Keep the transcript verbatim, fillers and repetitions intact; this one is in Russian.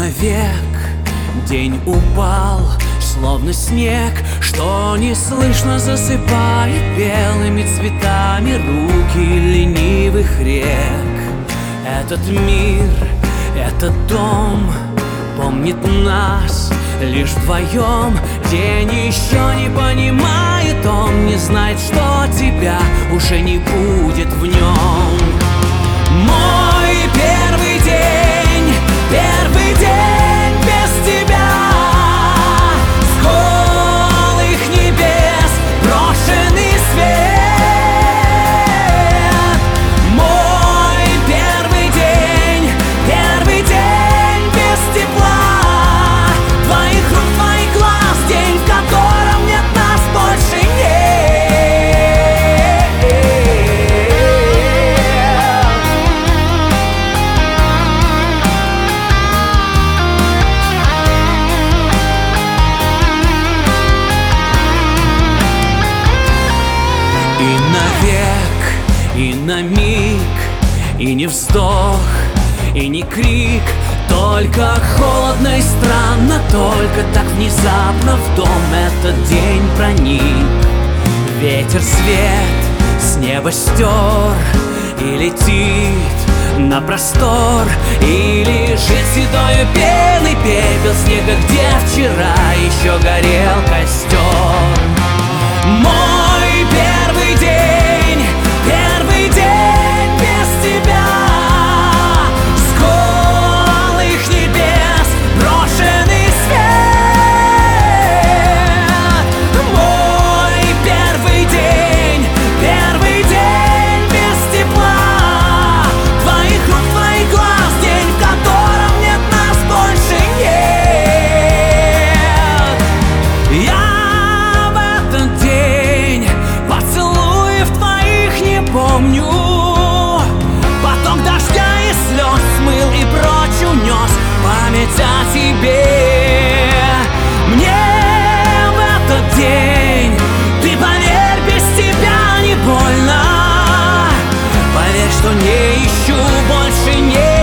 навек день упал, словно снег, что неслышно засыпает белыми цветами руки ленивых рек. Этот мир, этот дом помнит нас лишь вдвоем. День еще не понимает, он не знает, что тебя уже не будет в нем. Мой первый день, первый день без тебя, с голых небес брошенный свет. Мой первый день, первый день без тепла, твоих рук, твоих глаз, день, в котором нет нас больше нет. И навек, и на миг, и не вздох, и не крик, только холодно и странно, только так внезапно в дом этот день проник. Ветер свет с неба стер и летит на простор, и лежит седою пеной пепел снега, где вчера еще горел костер. Мой первый день, первый день без тебя, с голых небес брошенный свет. Мой первый день, первый день без тепла, твоих рук, твоих глаз, день, в котором нет нас больше нет. Я помню, потом дождя и слез смыл и прочь унес память о тебе. Мне в этот день, ты поверь, без тебя не больно. Поверь, что не ищу больше, не